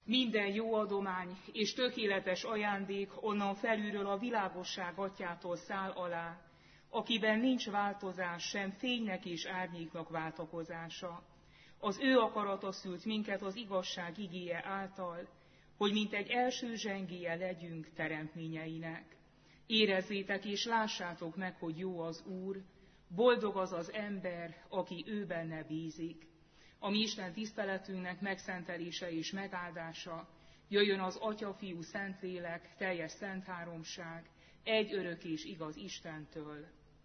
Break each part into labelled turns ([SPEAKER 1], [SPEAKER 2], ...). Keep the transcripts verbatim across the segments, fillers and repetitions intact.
[SPEAKER 1] Minden jó adomány és tökéletes ajándék onnan felülről a világosság atyától száll alá, akiben nincs változás, sem fénynek és árnyéknak váltakozása. Az ő akarata szült minket az igazság igéje által, hogy mint egy első zsengélye legyünk teremtményeinek. Érezzétek és lássátok meg, hogy jó az Úr, boldog az az ember, aki ő benne bízik. A mi Isten tiszteletünknek megszentelése és megáldása jöjjön az Atya, Fiú, Szentlélek, teljes szent háromság, egy örök és igaz Istentől.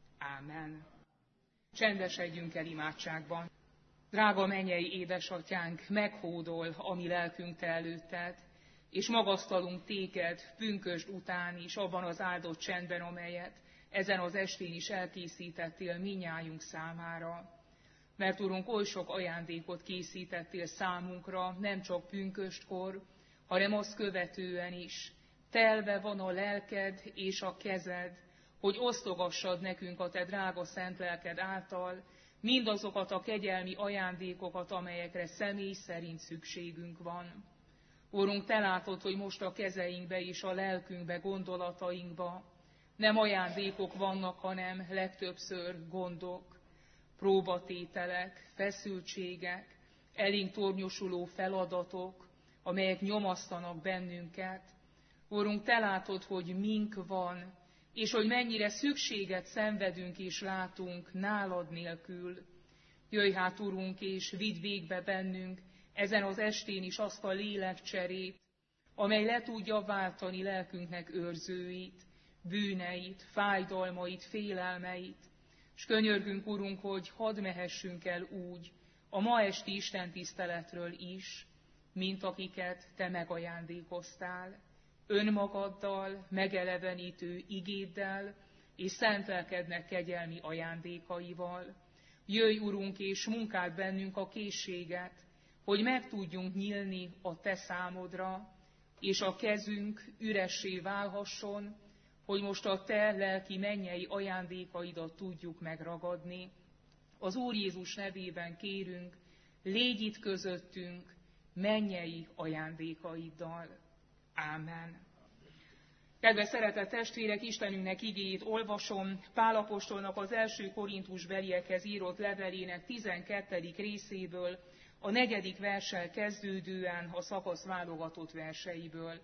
[SPEAKER 1] Ámen. Csendesedjünk el imádságban. Drága mennyei édesatyánk, meghódol a mi lelkünk te előtted, és magasztalunk téged pünkösd után is abban az áldott csendben, amelyet ezen az estén is elkészítettél minnyájunk számára. Mert Urunk, oly sok ajándékot készítettél számunkra, nem csak pünköstkor, hanem azt követően is. Telve van a lelked és a kezed, hogy osztogassad nekünk a te drága szent lelked által mindazokat a kegyelmi ajándékokat, amelyekre személy szerint szükségünk van. Urunk, te látod, hogy most a kezeinkbe és a lelkünkbe, gondolatainkba nem ajándékok vannak, hanem legtöbbször gondok, próbatételek, feszültségek, elénk tornyosuló feladatok, amelyek nyomasztanak bennünket. Urunk, te látod, hogy mink van, és hogy mennyire szükséget szenvedünk és látunk nálad nélkül. Jöjj hát, Urunk, és vidd végbe bennünk ezen az estén is azt a lélekcserét, amely le tudja váltani lelkünknek őrzőit, bűneit, fájdalmait, félelmeit, és könyörgünk, Urunk, hogy hadd mehessünk el úgy a ma esti Isten tiszteletről is, mint akiket te megajándékoztál, önmagaddal, megelevenítő igéddel és szent lelkednek kegyelmi ajándékaival. Jöjj, Urunk, és munkáld bennünk a készséget, hogy meg tudjunk nyílni a te számodra, és a kezünk üressé válhasson, hogy most a te lelki mennyei ajándékaidat tudjuk megragadni. Az Úr Jézus nevében kérünk, légy itt közöttünk mennyei ajándékaiddal. Ámen. Kedves szeretett testvérek, Istenünknek igéjét olvasom, Pál apostolnak az első Korintusbeliekhez írott levelének tizenkettedik részéből, a negyedik verssel kezdődően a szakasz válogatott verseiből.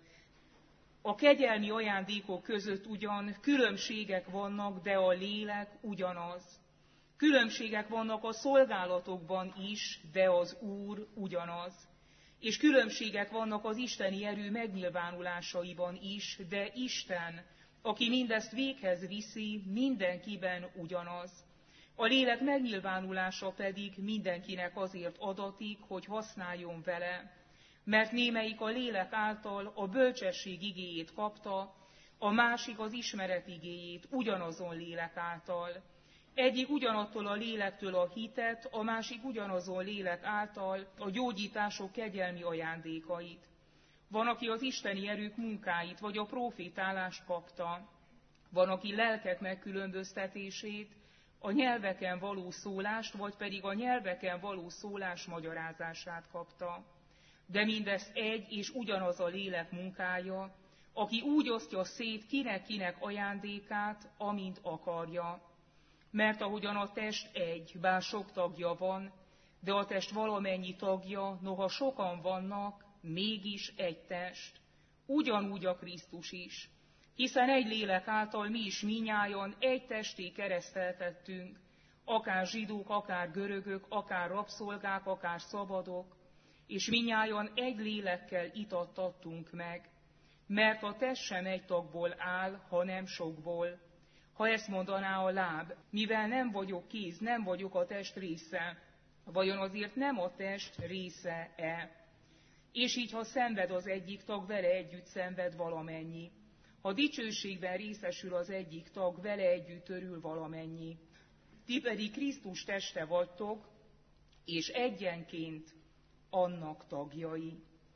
[SPEAKER 1] A kegyelmi ajándékok között ugyan különbségek vannak, de a lélek ugyanaz. Különbségek vannak a szolgálatokban is, de az Úr ugyanaz. És különbségek vannak az isteni erő megnyilvánulásaiban is, de Isten, aki mindezt véghez viszi, mindenkiben ugyanaz. A lélek megnyilvánulása pedig mindenkinek azért adatik, hogy használjon vele, mert némelyik a lélek által a bölcsesség igéjét kapta, a másik az ismeret igéjét ugyanazon lélek által. Egyik ugyanattól a lélektől a hitet, a másik ugyanazon lélek által a gyógyítások kegyelmi ajándékait. Van, aki az isteni erők munkáit vagy a profétálást kapta, van, aki lelkek megkülönböztetését, a nyelveken való szólást, vagy pedig a nyelveken való szólás magyarázását kapta. De mindez egy és ugyanaz a lélek munkája, aki úgy osztja szét kinek-kinek ajándékát, amint akarja. Mert ahogyan a test egy, bár sok tagja van, de a test valamennyi tagja, noha sokan vannak, mégis egy test. Ugyanúgy a Krisztus is. Hiszen egy lélek által mi is minnyájan egy testé kereszteltettünk, akár zsidók, akár görögök, akár rabszolgák, akár szabadok, és minnyájan egy lélekkel itattattunk meg, mert a test sem egy tagból áll, hanem sokból. Ha ezt mondaná a láb, mivel nem vagyok kéz, nem vagyok a test része, vajon azért nem a test része-e? És így, ha szenved az egyik tag, vele együtt szenved valamennyi. Ha dicsőségben részesül az egyik tag, vele együtt örül valamennyi. Ti pedig Krisztus teste vagytok, és egyenként annak tagjai.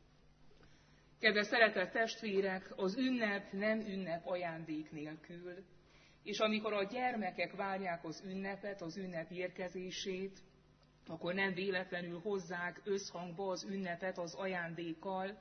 [SPEAKER 1] Kedves szeretett testvérek, az ünnep nem ünnep ajándék nélkül. És amikor a gyermekek várják az ünnepet, az ünnep érkezését, akkor nem véletlenül hozzák összhangba az ünnepet az ajándékkal,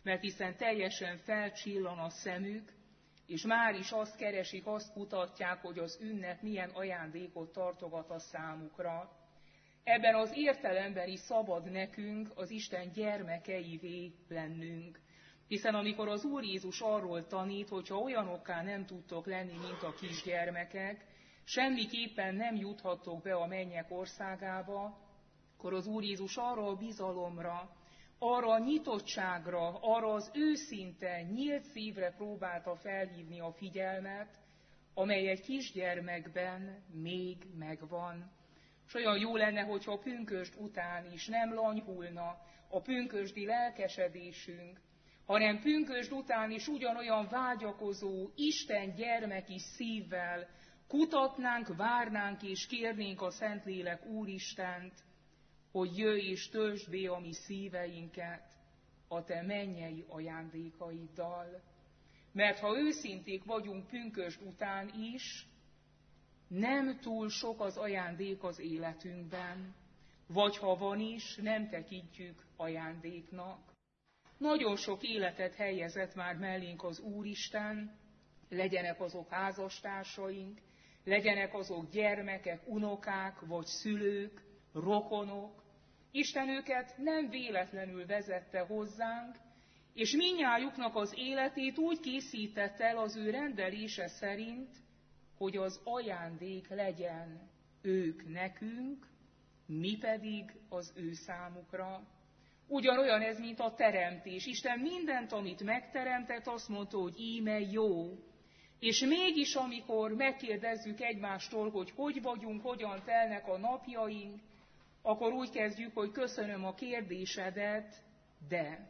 [SPEAKER 1] mert hiszen teljesen felcsillan a szemük, és már is azt keresik, azt kutatják, hogy az ünnep milyen ajándékot tartogat a számukra. Ebben az értelemben is szabad nekünk az Isten gyermekeivé lennünk. Hiszen amikor az Úr Jézus arról tanít, hogyha olyanokká nem tudtok lenni, mint a kisgyermekek, semmiképpen nem juthattok be a mennyek országába, akkor az Úr Jézus arra a bizalomra, arra a nyitottságra, arra az őszinte, nyílt szívre próbálta felhívni a figyelmet, amely egy kisgyermekben még megvan. És olyan jó lenne, hogyha a pünkösd után is nem lanyhulna a pünkösdi lelkesedésünk, hanem pünkösd után is ugyanolyan vágyakozó, Isten gyermeki szívvel kutatnánk, várnánk és kérnénk a Szentlélek Úristent, hogy jöjj és töltsd be a mi szíveinket a te mennyei ajándékaiddal. Mert ha őszinték vagyunk pünkösd után is, nem túl sok az ajándék az életünkben, vagy ha van is, nem tekintjük ajándéknak. Nagyon sok életet helyezett már mellénk az Úristen, legyenek azok házastársaink, legyenek azok gyermekek, unokák, vagy szülők, rokonok. Isten őket nem véletlenül vezette hozzánk, és mindnyájuknak az életét úgy készítette el az ő rendelése szerint, hogy az ajándék legyen ők nekünk, mi pedig az ő számukra. Ugyanolyan ez, mint a teremtés. Isten mindent, amit megteremtett, azt mondta, hogy íme jó. És mégis, amikor megkérdezzük egymástól, hogy hogy vagyunk, hogyan telnek a napjaink, akkor úgy kezdjük, hogy köszönöm a kérdésedet, de,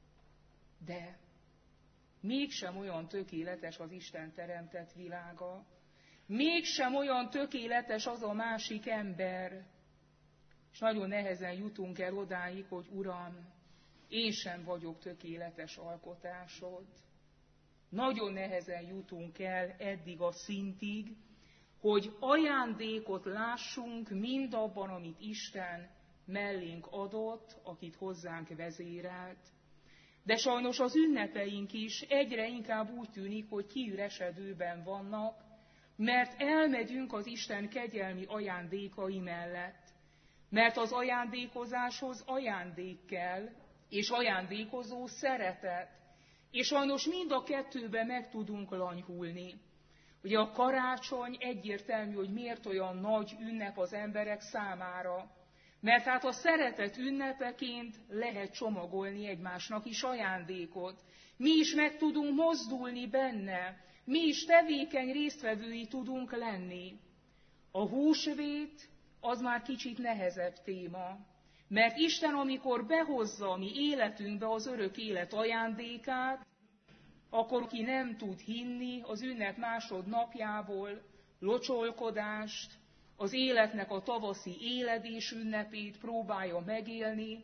[SPEAKER 1] de, mégsem olyan tökéletes az Isten teremtett világa, mégsem olyan tökéletes az a másik ember, és nagyon nehezen jutunk el odáig, hogy Uram, én sem vagyok tökéletes alkotásod. Nagyon nehezen jutunk el eddig a szintig, hogy ajándékot lássunk mindabban, amit Isten mellénk adott, akit hozzánk vezérelt. De sajnos az ünnepeink is egyre inkább úgy tűnik, hogy kiüresedőben vannak, mert elmegyünk az Isten kegyelmi ajándékai mellett. Mert az ajándékozáshoz ajándék kell, és ajándékozó szeretet. És sajnos mind a kettőben meg tudunk lanyhulni. Ugye a karácsony egyértelmű, hogy miért olyan nagy ünnep az emberek számára. Mert hát a szeretet ünnepeként lehet csomagolni egymásnak is ajándékot. Mi is meg tudunk mozdulni benne, mi is tevékeny résztvevői tudunk lenni. A húsvét az már kicsit nehezebb téma, mert Isten, amikor behozza a mi életünkbe az örök élet ajándékát, akkor ki nem tud hinni az ünnep másodnapjából locsolkodást, az életnek a tavaszi éledés ünnepét próbálja megélni,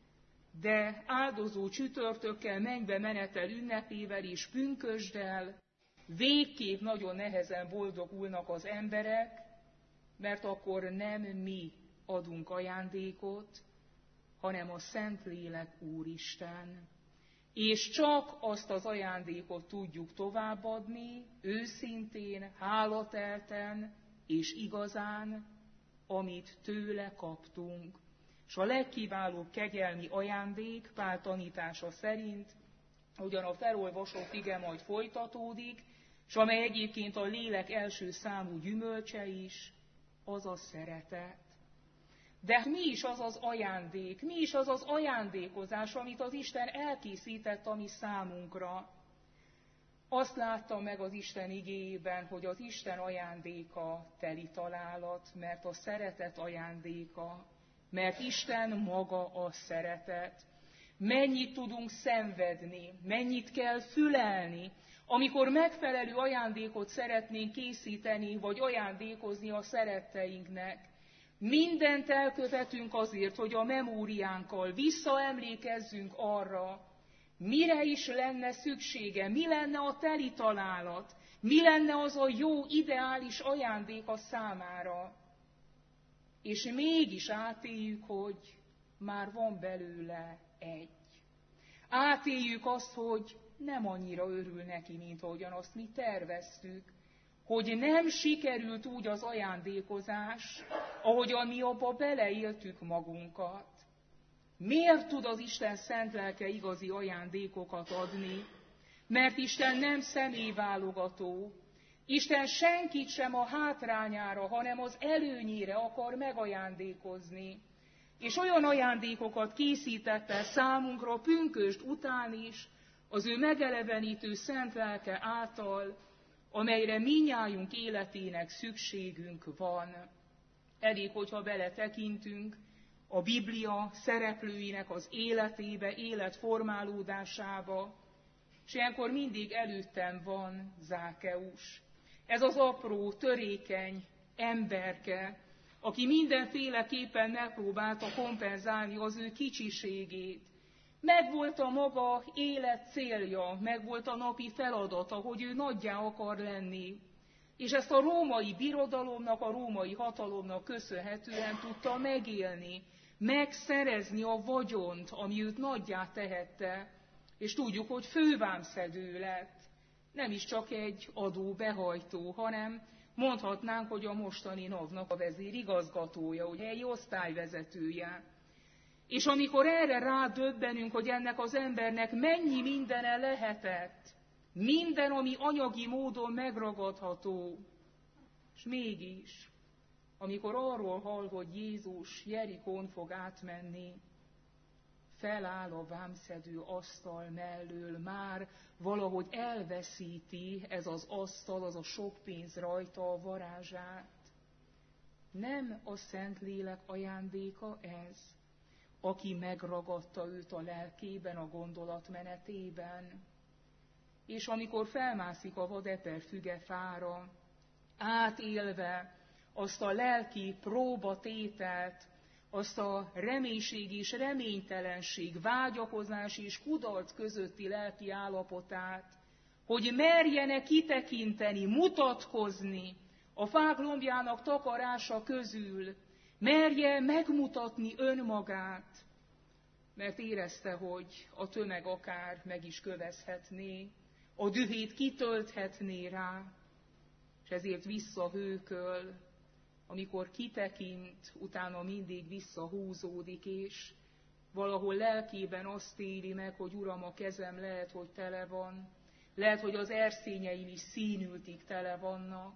[SPEAKER 1] de áldozó csütörtökkel, mennybe menetel ünnepével és pünkösddel végképp nagyon nehezen boldogulnak az emberek, mert akkor nem mi adunk ajándékot, hanem a Szentlélek Úristen. És csak azt az ajándékot tudjuk továbbadni, őszintén, hálatelten és igazán, amit tőle kaptunk. És a legkiválóbb kegyelmi ajándék Pál tanítása szerint, ugyan a felolvasott ige majd folytatódik, és amely egyébként a lélek első számú gyümölcse is, az a szeretet. De mi is az az ajándék, mi is az az ajándékozás, amit az Isten elkészített a mi számunkra? Azt láttam meg az Isten igéjében, hogy az Isten ajándéka teli találat, mert a szeretet ajándéka, mert Isten maga a szeretet. Mennyit tudunk szenvedni, mennyit kell fülelni, amikor megfelelő ajándékot szeretnénk készíteni, vagy ajándékozni a szeretteinknek. Mindent elkövetünk azért, hogy a memóriánkkal visszaemlékezzünk arra, mire is lenne szüksége, mi lenne a teli találat, mi lenne az a jó, ideális ajándék a számára. És mégis átéljük, hogy már van belőle egy. Átéljük azt, hogy nem annyira örül neki, mint ahogyan azt mi terveztük, hogy nem sikerült úgy az ajándékozás, ahogyan mi abba beleéltük magunkat. Miért tud az Isten szent lelke igazi ajándékokat adni? Mert Isten nem személyválogató. Isten senkit sem a hátrányára, hanem az előnyére akar megajándékozni. És olyan ajándékokat készített el számunkra pünkösd után is, az ő megelevenítő szent lelke által, amelyre mindnyájunk életének szükségünk van. Elég, hogyha beletekintünk a Biblia szereplőinek az életébe, életformálódásába, és ilyenkor mindig előttem van Zákeus. Ez az apró, törékeny emberke, aki mindenféleképpen megpróbálta kompenzálni az ő kicsiségét. Megvolt a maga élet célja, megvolt a napi feladata, hogy ő nagyjá akar lenni. És ezt a római birodalomnak, a római hatalomnak köszönhetően tudta megélni, megszerezni a vagyont, ami őt nagyjá tehette. És tudjuk, hogy fővámszedő lett. Nem is csak egy adóbehajtó, hanem mondhatnánk, hogy a mostani NAV-nak a vezérigazgatója, ugye egy osztályvezetője. És amikor erre rádöbbenünk, hogy ennek az embernek mennyi mindene lehetett, minden, ami anyagi módon megragadható, és mégis, amikor arról hall, hogy Jézus Jerikón fog átmenni, feláll a vámszedő asztal mellől, már valahogy elveszíti ez az asztal, az a sok pénz rajta a varázsát. Nem a Szentlélek ajándéka ez, aki megragadta őt a lelkében, a gondolatmenetében. És amikor felmászik a vadeper fügefára, átélve azt a lelki próbatételt, azt a reménység és reménytelenség, vágyakozás és kudarc közötti lelki állapotát, hogy merjene kitekinteni, mutatkozni a fák lombjának takarása közül, merje megmutatni önmagát, mert érezte, hogy a tömeg akár meg is kövezhetné, a dühét kitölthetné rá, és ezért visszahőköl, amikor kitekint, utána mindig visszahúzódik, és valahol lelkében azt éli meg, hogy Uram, a kezem lehet, hogy tele van, lehet, hogy az erszényeim is színültig tele vannak,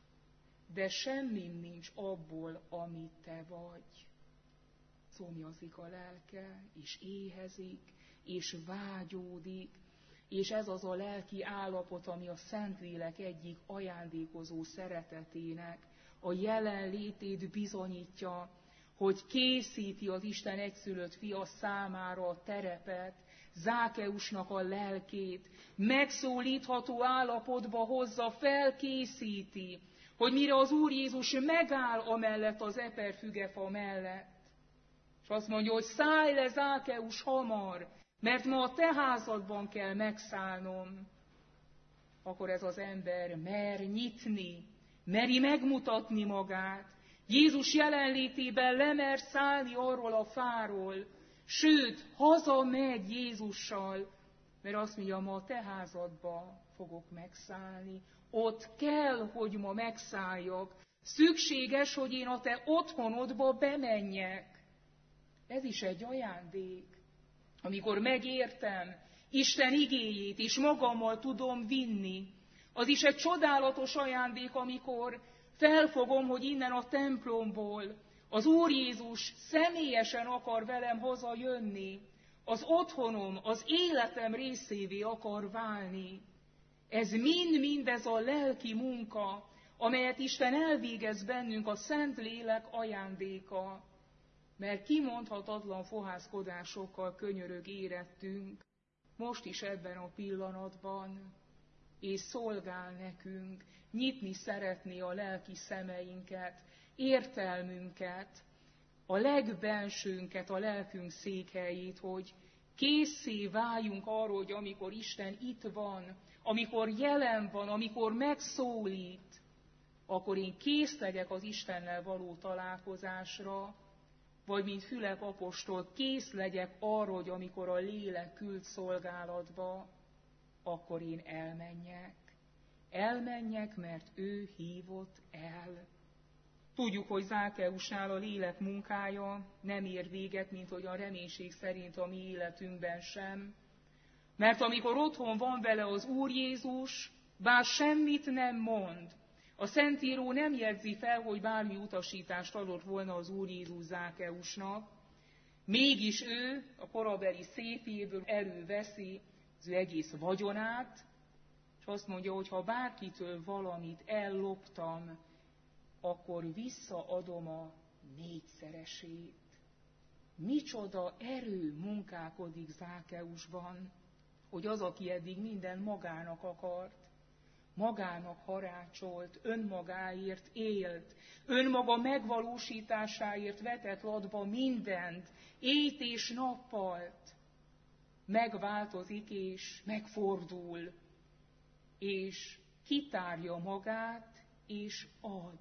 [SPEAKER 1] de semmim nincs abból, amit te vagy. Szomjazik a lelke, és éhezik, és vágyódik, és ez az a lelki állapot, ami a Szentlélek egyik ajándékozó szeretetének a jelenlétét bizonyítja, hogy készíti az Isten egyszülött fia számára a terepet, Zákeusnak a lelkét, megszólítható állapotba hozza, felkészíti, hogy mire az Úr Jézus megáll amellett az eperfügefa mellett, és azt mondja, hogy szállj le, Zákeus, hamar, mert ma a te házadban kell megszállnom, akkor ez az ember mer nyitni, meri megmutatni magát, Jézus jelenlétében lemer szállni arról a fáról, sőt, hazamegy Jézussal, mert azt mondja, ma a te házadba fogok megszállni, ott kell, hogy ma megszálljak, szükséges, hogy én a te otthonodba bemenjek. Ez is egy ajándék, amikor megértem Isten igéjét, és magammal tudom vinni. Az is egy csodálatos ajándék, amikor felfogom, hogy innen a templomból az Úr Jézus személyesen akar velem hazajönni, az otthonom, az életem részévé akar válni. Ez mind-mind ez a lelki munka, amelyet Isten elvégez bennünk, a Szentlélek ajándéka, mert kimondhatatlan fohászkodásokkal könyörög érettünk, most is ebben a pillanatban, és szolgál nekünk, nyitni szeretné a lelki szemeinket, értelmünket, a legbensőnket, a lelkünk székhelyét, hogy készé váljunk arról, hogy amikor Isten itt van, amikor jelen van, amikor megszólít, akkor én kész legyek az Istennel való találkozásra, vagy mint Fülep apostol, kész legyek arra, hogy amikor a lélek küld szolgálatba, akkor én elmenjek. Elmenjek, mert ő hívott el. Tudjuk, hogy Zákeusnál a lélek munkája nem ér véget, mint hogy a reménység szerint a mi életünkben sem. Mert amikor otthon van vele az Úr Jézus, bár semmit nem mond, a Szentíró nem jegyzi fel, hogy bármi utasítást adott volna az Úr Jézus Zákeusnak, mégis ő a korabeli széféből előveszi az ő egész vagyonát, és azt mondja, hogy ha bárkitől valamit elloptam, akkor visszaadom a négyszeresét. Micsoda erő munkálkodik Zákeusban, hogy az, aki eddig minden magának akart, magának harácsolt, önmagáért élt, önmaga megvalósításáért vetett latba mindent, éjt és nappalt, megváltozik és megfordul, és kitárja magát és ad.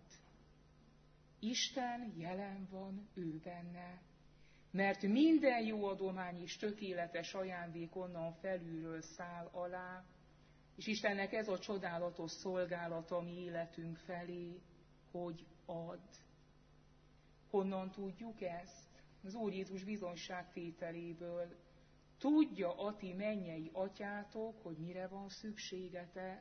[SPEAKER 1] Isten jelen van ő benne, mert minden jó adomány és tökéletes ajándék onnan felülről száll alá, és Istennek ez a csodálatos szolgálata mi életünk felé, hogy ad. Honnan tudjuk ezt? Az Úr Jézus bizonyságtételéből. Tudja a ti mennyei atyátok, hogy mire van szükségetek.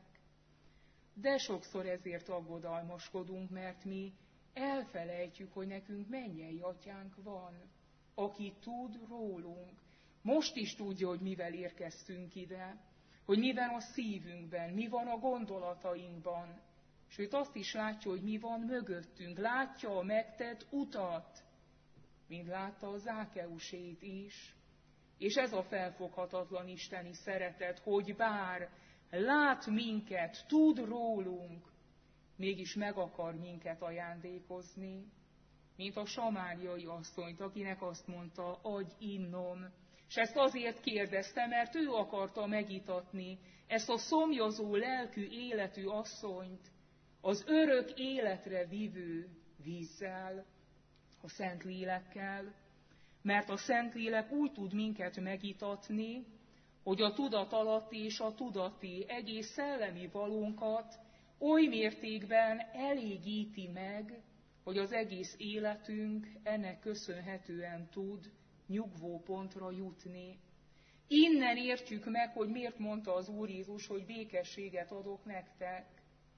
[SPEAKER 1] De sokszor ezért aggodalmaskodunk, mert mi elfelejtjük, hogy nekünk mennyei atyánk van, aki tud rólunk. Most is tudja, hogy mivel érkeztünk ide, hogy mi van a szívünkben, mi van a gondolatainkban. Sőt, azt is látja, hogy mi van mögöttünk. Látja a megtett utat, mint látta a Zákeusét is. És ez a felfoghatatlan isteni szeretet, hogy bár lát minket, tud rólunk, mégis meg akar minket ajándékozni, mint a samáriai asszonyt, akinek azt mondta, adj innom. És ezt azért kérdezte, mert ő akarta megitatni ezt a szomjazó lelkű életű asszonyt az örök életre vívő vízzel, a Szentlélekkel, mert a Szentlélek úgy tud minket megitatni, hogy a tudatalatti és a tudati egész szellemi valónkat oly mértékben elégíti meg, hogy az egész életünk ennek köszönhetően tud nyugvó pontra jutni. Innen értjük meg, hogy miért mondta az Úr Jézus, hogy békességet adok nektek.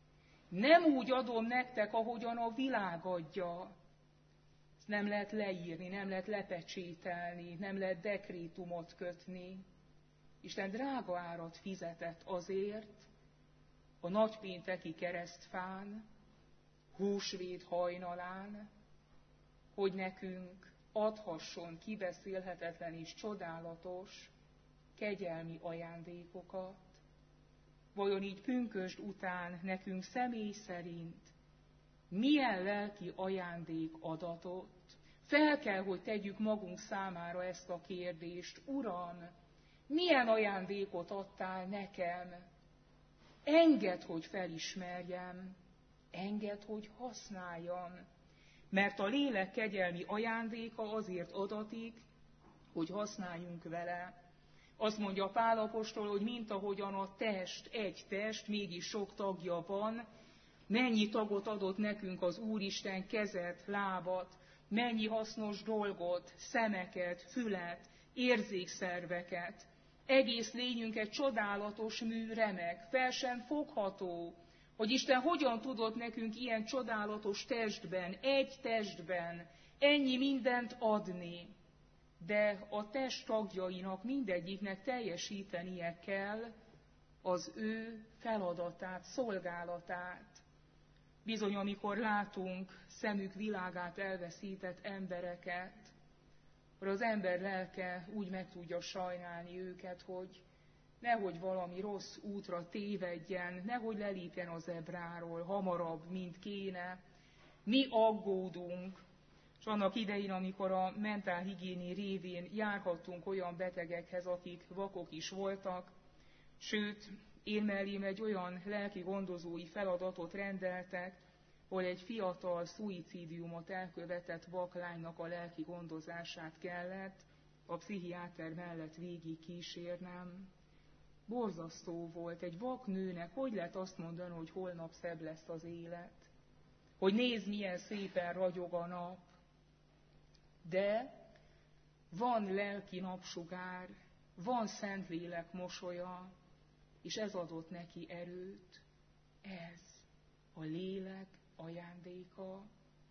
[SPEAKER 1] Nem úgy adom nektek, ahogyan a világ adja. Ezt nem lehet leírni, nem lehet lepecsételni, nem lehet dekrétumot kötni. Isten drága árat fizetett azért a nagypénteki keresztfán, húsvét hajnalán, hogy nekünk adhasson kibeszélhetetlen és csodálatos, kegyelmi ajándékokat. Vajon így pünkösd után nekünk személy szerint milyen lelki ajándék adatott? Fel kell, hogy tegyük magunk számára ezt a kérdést. Uram, milyen ajándékot adtál nekem? Engedd, hogy felismerjem, engedd, hogy használjam, mert a lélek kegyelmi ajándéka azért adatik, hogy használjunk vele. Azt mondja Pál apostol, hogy mint ahogyan a test egy test, mégis sok tagja van, mennyi tagot adott nekünk az Úristen, kezet, lábat, mennyi hasznos dolgot, szemeket, fület, érzékszerveket. Egész lényünket csodálatos mű, remek, fel sem fogható, hogy Isten hogyan tudott nekünk ilyen csodálatos testben, egy testben ennyi mindent adni. De a test tagjainak mindegyiknek teljesítenie kell az ő feladatát, szolgálatát. Bizony, amikor látunk szemük világát elveszített embereket, akkor az ember lelke úgy meg tudja sajnálni őket, hogy nehogy valami rossz útra tévedjen, nehogy lelépjen az ebráról hamarabb, mint kéne. Mi aggódunk, és annak idején, amikor a mentálhigiéni révén járhattunk olyan betegekhez, akik vakok is voltak, sőt, én mellém egy olyan lelki gondozói feladatot rendeltek, hol egy fiatal szuicidiumot elkövetett vaklánynak a lelki gondozását kellett a pszichiáter mellett végig kísérnem. Borzasztó volt egy vak nőnek, hogy lehet azt mondani, hogy holnap szebb lesz az élet, hogy nézd, milyen szépen ragyog a nap. De van lelki napsugár, van Szentlélek mosolya, és ez adott neki erőt. Ez a lélek ajándéka.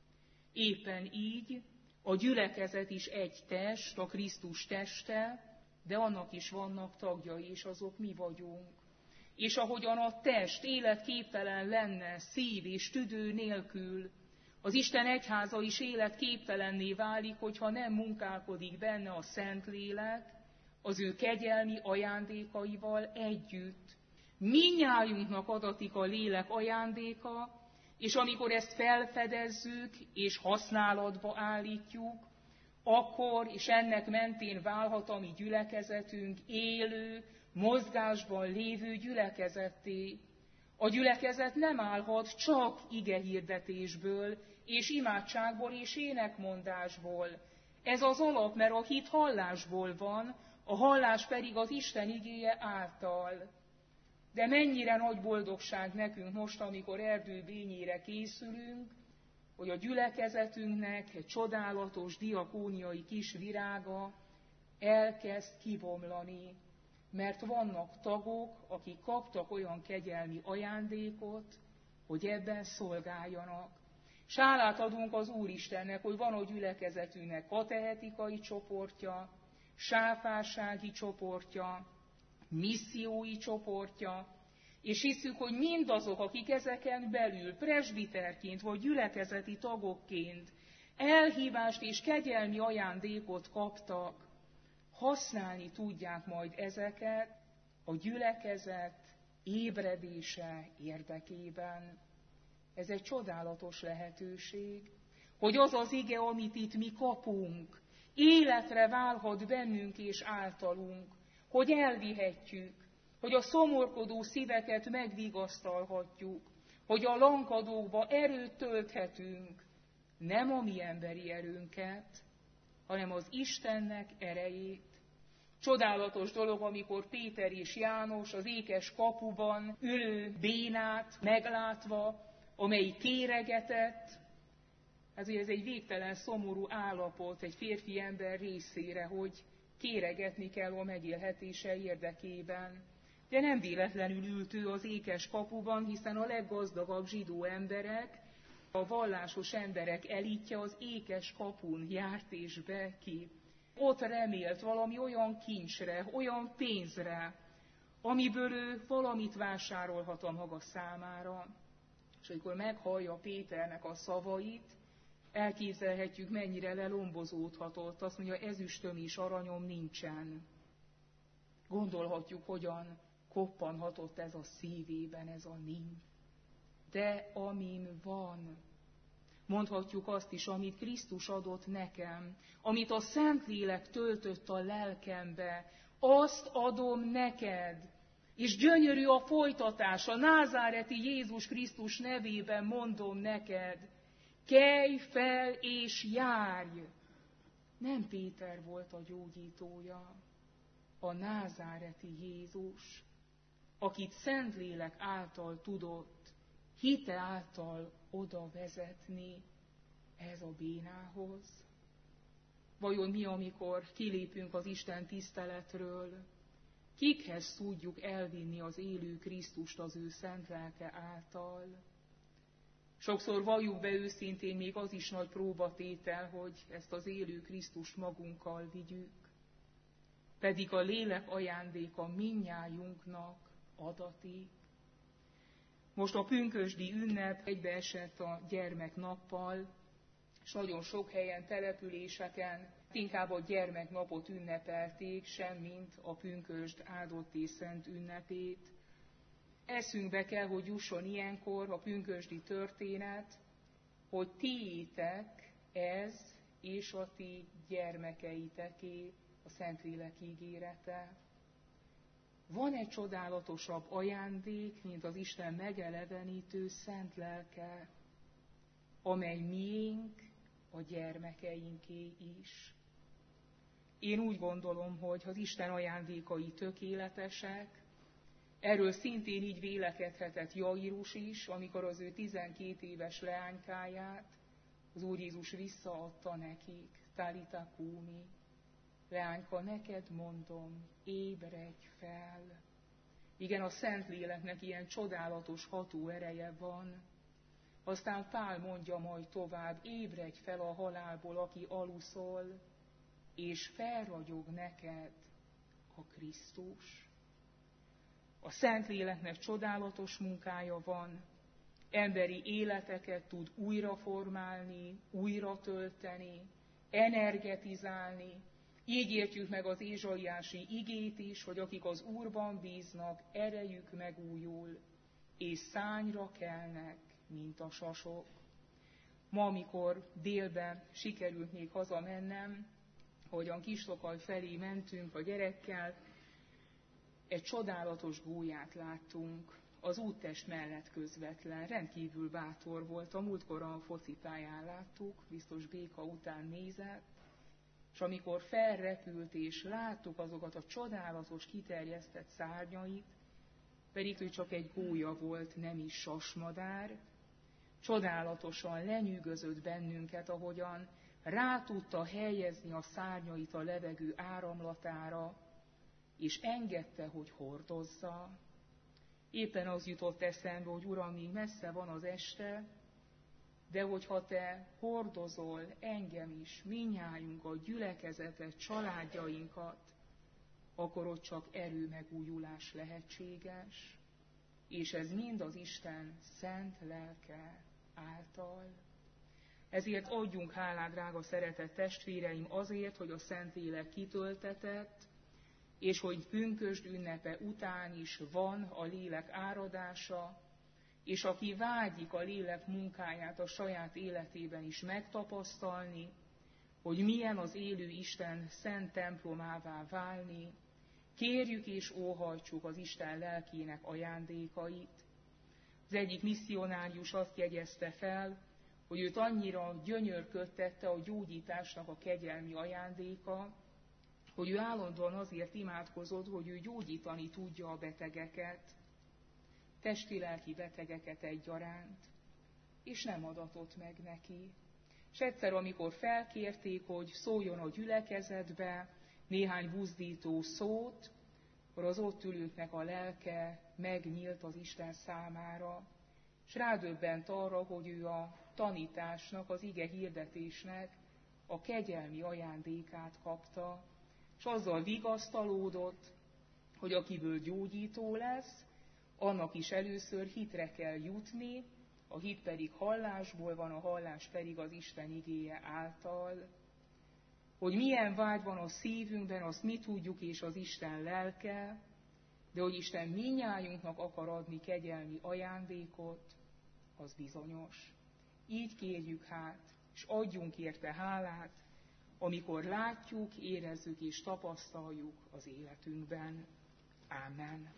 [SPEAKER 1] Éppen így a gyülekezet is egy test, a Krisztus teste, de annak is vannak tagjai, és azok mi vagyunk. És ahogyan a test életképtelen lenne szív és tüdő nélkül, az Isten egyháza is életképtelenné válik, hogyha nem munkálkodik benne a Szentlélek, az ő kegyelmi ajándékaival együtt. Mindnyájunknak adatik a lélek ajándéka, és amikor ezt felfedezzük és használatba állítjuk, akkor, és ennek mentén válhat a mi gyülekezetünk élő, mozgásban lévő gyülekezetté. A gyülekezet nem állhat csak igehirdetésből, és imádságból, és énekmondásból. Ez az alap, mert a hit hallásból van, a hallás pedig az Isten igéje által. De mennyire nagy boldogság nekünk most, amikor erdőbényére készülünk, hogy a gyülekezetünknek egy csodálatos diakóniai kis virága elkezd kibomlani, mert vannak tagok, akik kaptak olyan kegyelmi ajándékot, hogy ebben szolgáljanak. S hálát adunk az Úristennek, hogy van a gyülekezetünknek katehetikai csoportja, sáfársági csoportja, missziói csoportja, és hiszük, hogy mindazok, akik ezeken belül presbiterként vagy gyülekezeti tagokként elhívást és kegyelmi ajándékot kaptak, használni tudják majd ezeket a gyülekezet ébredése érdekében. Ez egy csodálatos lehetőség, hogy az az ige, amit itt mi kapunk, életre válhat bennünk és általunk, hogy elvihetjük, hogy a szomorkodó szíveket megvigasztalhatjuk, hogy a lankadókba erőt tölthetünk, nem a mi emberi erőnket, hanem az Istennek erejét. Csodálatos dolog, amikor Péter és János az ékes kapuban ülő bénát meglátva, amely kéregetett, ez ugye ez egy végtelen szomorú állapot egy férfi ember részére, hogy kéregetni kell a megélhetése érdekében. De nem véletlenül ült ő az ékes kapuban, hiszen a leggazdagabb zsidó emberek, a vallásos emberek elitje az ékes kapun járt és be ki. Ott remélt valami olyan kincsre, olyan pénzre, amiből ő valamit vásárolhat a maga számára. És amikor meghallja Péternek a szavait, elképzelhetjük, mennyire lelombozódhatott. Azt mondja, ezüstöm és aranyom nincsen. Gondolhatjuk, hogyan koppanhatott ez a szívében, ez a nincs. De amin van, mondhatjuk azt is, amit Krisztus adott nekem, amit a Szentlélek töltött a lelkembe, azt adom neked. És gyönyörű a folytatás, a názáreti Jézus Krisztus nevében mondom neked, kelj fel és járj! Nem Péter volt a gyógyítója, a názáreti Jézus, akit Szentlélek által tudott, hite által oda vezetni ez a bénához. Vajon mi, amikor kilépünk az Isten tiszteletről, kikhez tudjuk elvinni az élő Krisztust az ő szent lelke által? Sokszor valljuk be őszintén, még az is nagy próbatétel, hogy ezt az élő Krisztust magunkkal vigyük. Pedig a lélek ajándéka mindnyájunknak adatik. Most a pünkösdi ünnep egybeesett a gyermeknappal, és nagyon sok helyen, településeken inkább a gyermeknapot ünnepelték, semmint a pünkösd áldott és szent ünnepét. Eszünkbe kell, hogy jusson ilyenkor a pünkösdi történet, hogy tiétek ez és a ti gyermekeiteké a Szentlélek ígérete. Van egy csodálatosabb ajándék, mint az Isten megelevenítő szent lelke. amely miénk, a gyermekeinké is. Én úgy gondolom, hogy az Isten ajándékai tökéletesek. Erről szintén így vélekedhetett Jairus is, amikor az ő tizenkét éves leánykáját az Úr Jézus visszaadta nekik. Tálita kúmi, leányka, neked mondom, ébredj fel. Igen, a Szentléleknek ilyen csodálatos ható ereje van. Aztán Pál mondja majd tovább, ébredj fel a halálból, aki aluszol, és felragyog neked a Krisztus. A Szentléleknek csodálatos munkája van, emberi életeket tud újra formálni, újra tölteni, energetizálni. Így értjük meg az ézsaiási igét is, hogy akik az Úrban bíznak, erejük megújul, és szányra kelnek, mint a sasok. Ma, amikor délben sikerült még hazamennem, ahogyan Kistokaj felé mentünk a gyerekkel, egy csodálatos gólyát láttunk az úttest mellett közvetlen. Rendkívül bátor volt, a múltkor a focipályán láttuk, biztos béka után nézett, és amikor felrepült és láttuk azokat a csodálatos kiterjesztett szárnyait, pedig ő csak egy gólya volt, nem is sasmadár, csodálatosan lenyűgözött bennünket, ahogyan rá tudta helyezni a szárnyait a levegő áramlatára, és engedte, hogy hordozza. Éppen az jutott eszembe, hogy Uram, még messze van az este, de hogyha Te hordozol engem is, mindnyájunkat, gyülekezetet, családjainkat, akkor ott csak erő megújulás lehetséges, és ez mind az Isten szent lelke által. Ezért adjunk hálát, drága szeretett testvéreim, azért, hogy a Szentlélek kitöltetett, és hogy pünkösd ünnepe után is van a lélek áradása, és aki vágyik a lélek munkáját a saját életében is megtapasztalni, hogy milyen az élő Isten szent templomává válni, kérjük és óhajtsuk az Isten lelkének ajándékait. Az egyik misszionárius azt jegyezte fel, hogy őt annyira gyönyörködtette a gyógyításnak a kegyelmi ajándéka, hogy ő állandóan azért imádkozott, hogy ő gyógyítani tudja a betegeket, testi-lelki betegeket egyaránt, és nem adatott meg neki. És egyszer, amikor felkérték, hogy szóljon a gyülekezetbe néhány buzdító szót, akkor az ott ülőknek a lelke megnyílt az Isten számára, és rádöbbent arra, hogy ő a tanításnak, az ige hirdetésnek a kegyelmi ajándékát kapta, és azzal vigasztalódott, hogy akiből gyógyító lesz, annak is először hitre kell jutni, a hit pedig hallásból van, a hallás pedig az Isten igéje által. Hogy milyen vágy van a szívünkben, azt mi tudjuk, és az Isten lelke, de hogy Isten mindnyájunknak akar adni kegyelmi ajándékot, az bizonyos. Így kérjük hát, és adjunk érte hálát, amikor látjuk, érezzük és tapasztaljuk az életünkben. Ámen.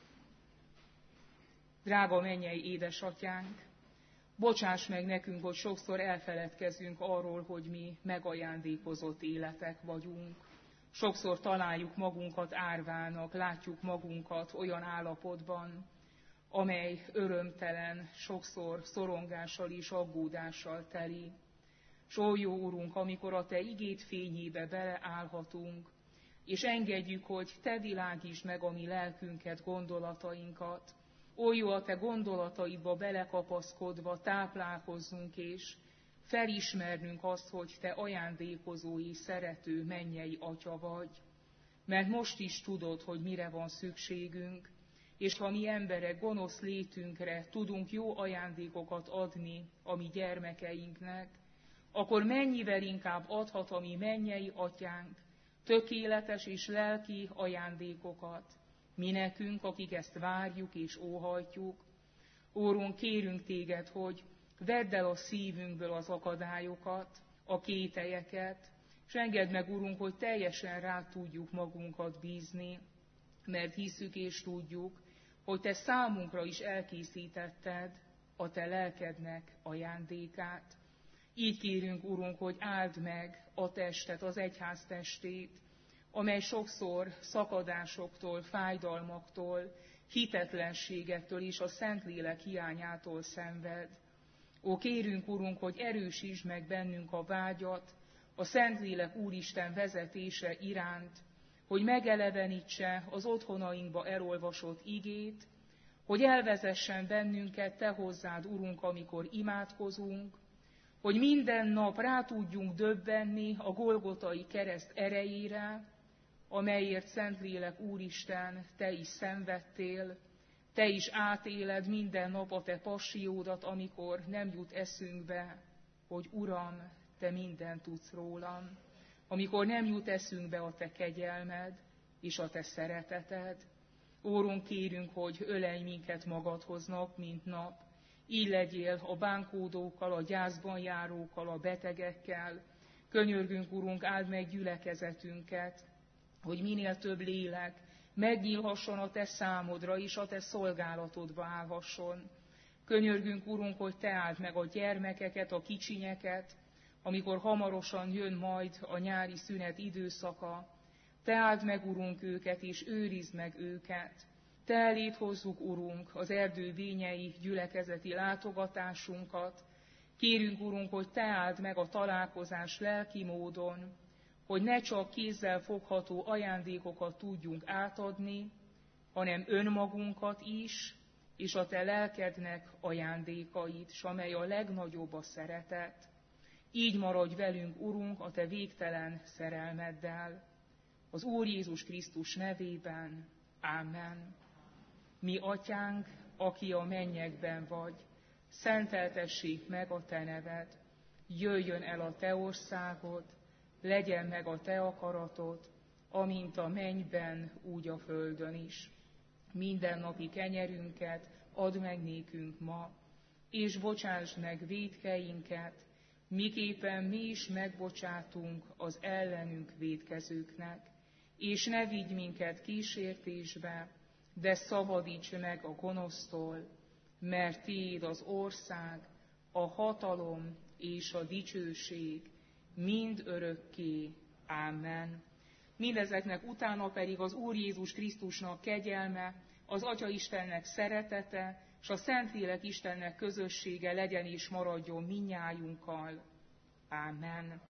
[SPEAKER 1] Drága mennyei édesatyánk, bocsáss meg nekünk, hogy sokszor elfeledkezünk arról, hogy mi megajándékozott életek vagyunk. Sokszor találjuk magunkat árvának, látjuk magunkat olyan állapotban, amely örömtelen, sokszor szorongással és aggódással teli. S ó jó Urunk, amikor a Te igéd fényébe beleállhatunk, és engedjük, hogy Te világítsd meg a mi lelkünket, gondolatainkat. Ó jó, a Te gondolataidba belekapaszkodva táplálkozzunk, és felismernünk azt, hogy Te ajándékozó és szerető mennyei Atya vagy. Mert most is tudod, hogy mire van szükségünk, és ha mi emberek gonosz létünkre tudunk jó ajándékokat adni a mi gyermekeinknek, akkor mennyivel inkább adhat a mi mennyei Atyánk tökéletes és lelki ajándékokat, mi nekünk, akik ezt várjuk és óhajtjuk. Úrunk, kérünk Téged, hogy vedd el a szívünkből az akadályokat, a kételyeket, és engedd meg, Urunk, hogy teljesen rá tudjuk magunkat bízni, mert hiszük és tudjuk, hogy Te számunkra is elkészítetted a Te lelkednek ajándékát. Így kérünk, Urunk, hogy áld meg a testet, az egyház testét, amely sokszor szakadásoktól, fájdalmaktól, hitetlenségektől és a Szentlélek hiányától szenved. Ó, kérünk, Urunk, hogy erősítsd meg bennünk a vágyat, a Szentlélek Úristen vezetése iránt, hogy megelevenítse az otthonainkba elolvasott igét, hogy elvezessen bennünket Te hozzád, Urunk, amikor imádkozunk, hogy minden nap rá tudjunk döbbenni a Golgotai kereszt erejére, amelyért Szentlélek Úristen, Te is szenvedtél, Te is átéled minden nap a Te passiódat, amikor nem jut eszünkbe, hogy Uram, Te mindent tudsz rólam, amikor nem jut eszünkbe a Te kegyelmed és a Te szereteted. Órunk, kérünk, hogy ölelj minket magadhoz nap, mint nap, így legyél a bánkódókkal, a gyászban járókkal, a betegekkel. Könyörgünk, Urunk, áld meg gyülekezetünket, hogy minél több lélek megnyílhasson a Te számodra, és a Te szolgálatodba állhasson. Könyörgünk, Urunk, hogy Te áld meg a gyermekeket, a kicsinyeket, amikor hamarosan jön majd a nyári szünet időszaka. Te áld meg, Urunk, őket, és őrizd meg őket. Te eléd hozzuk, Urunk, az erdő vényei gyülekezeti látogatásunkat. Kérünk, Urunk, hogy Te áld meg a találkozás lelki módon, hogy ne csak kézzel fogható ajándékokat tudjunk átadni, hanem önmagunkat is, és a Te lelkednek ajándékait, s amely a legnagyobb a szeretet. Így maradj velünk, Urunk, a Te végtelen szerelmeddel. Az Úr Jézus Krisztus nevében. Ámen. Mi Atyánk, aki a mennyekben vagy, szenteltessék meg a Te neved. Jöjjön el a Te országod, legyen meg a Te akaratod, amint a mennyben, úgy a földön is. Mindennapi kenyerünket add meg nékünk ma, és bocsásd meg vétkeinket, miképpen mi is megbocsátunk az ellenünk vétkezőknek. És ne vigy minket kísértésbe, de szabadíts meg a gonosztól, mert Tiéd az ország, a hatalom és a dicsőség mind örökké. Ámen. Mindezeknek utána pedig az Úr Jézus Krisztusnak kegyelme, az Atya Istennek szeretete, és a Szentlélek Istennek közössége legyen és maradjon mindnyájunkkal. Ámen.